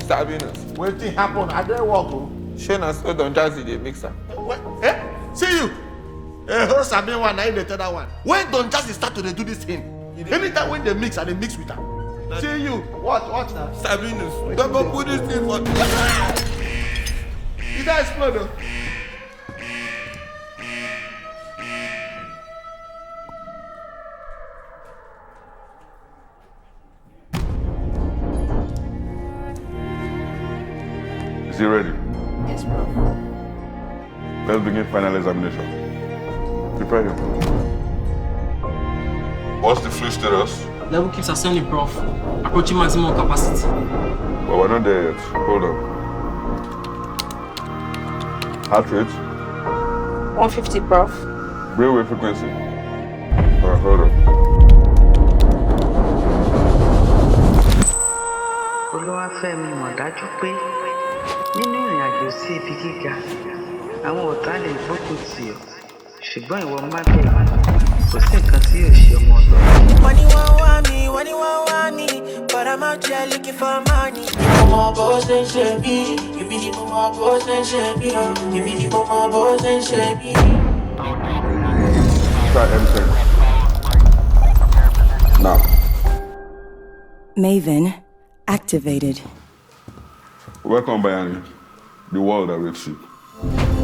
Sabinus. Wetin happen? I dey work o. Shey na so Don Jazzy dey mix am. See you. Who sabi one, na you dey tell that one. When Don Jazzy start to dey do this thing, anytime when they mix, I dey mix with am. See you. Watch now. Sabinus, don't go put this thing for... Did I explode o? Is he ready? Yes, bro. Let's begin final examination. Prepare him. What's the fluid status? Level keeps ascending, Prof. Approaching maximum capacity. But we're not there yet. Hold on. Heart rate? 150, Prof. Brainwave frequency? Hold on. Olúwafẹ́mi mọ̀ dájú pé nínú ìrìn àjò sí ibi gíga àwọn ọ̀tá lè gbógun tì ọ́ ṣùgbọ́n ìwọ má bẹ̀rù kò sí nǹkan tí yóò ṣe ọmọ ọlọ́run. When you want me, but I'm out here looking for money. You more boss than Chevy, you be the more boss than Chevy, you be the more boss than Chevy. Try everything. Now. Maven activated. Welcome, Bayani. The world awaits you.